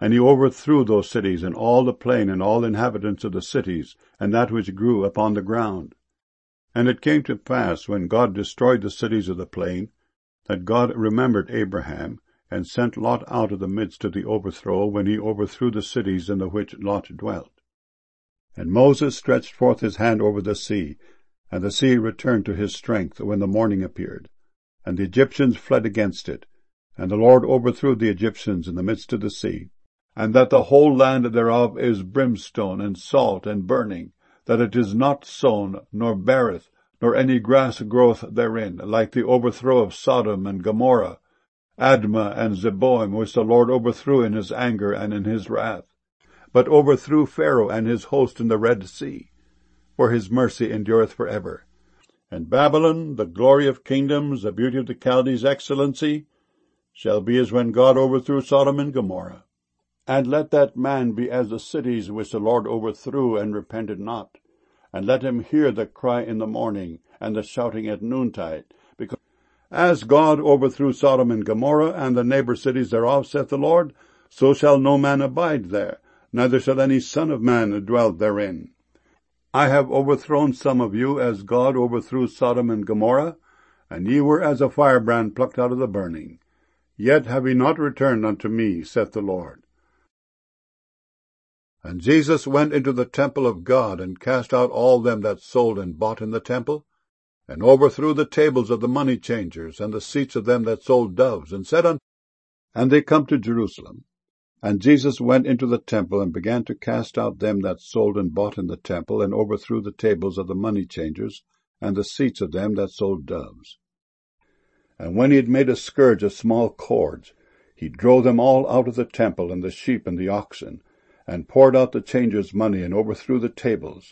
And he overthrew those cities, and all the plain, and all the inhabitants of the cities, and that which grew upon the ground. And it came to pass, when God destroyed the cities of the plain, that God remembered Abraham, and sent Lot out of the midst of the overthrow, when he overthrew the cities in the which Lot dwelt. And Moses stretched forth his hand over the sea, and the sea returned to his strength when the morning appeared. And the Egyptians fled against it, and the Lord overthrew the Egyptians in the midst of the sea. And that the whole land thereof is brimstone, and salt, and burning, that it is not sown, nor beareth, nor any grass groweth therein, like the overthrow of Sodom and Gomorrah, Admah and Zeboim, which the Lord overthrew in his anger and in his wrath, but overthrew Pharaoh and his host in the Red Sea, for his mercy endureth for ever. And Babylon, the glory of kingdoms, the beauty of the Chaldees' excellency, shall be as when God overthrew Sodom and Gomorrah. And let that man be as the cities which the Lord overthrew and repented not. And let him hear the cry in the morning, and the shouting at noontide. Because as God overthrew Sodom and Gomorrah, and the neighbor cities thereof, saith the Lord, so shall no man abide there, neither shall any son of man dwell therein. I have overthrown some of you, as God overthrew Sodom and Gomorrah, and ye were as a firebrand plucked out of the burning. Yet have ye not returned unto me, saith the Lord. And Jesus went into the temple of God, and cast out all them that sold and bought in the temple, and overthrew the tables of the money changers, and the seats of them that sold doves, and said unto them, and they come to Jerusalem. And Jesus went into the temple, and began to cast out them that sold and bought in the temple, and overthrew the tables of the money changers, and the seats of them that sold doves. And when he had made a scourge of small cords, he drove them all out of the temple, and the sheep and the oxen, and poured out the changers' money, and overthrew the tables.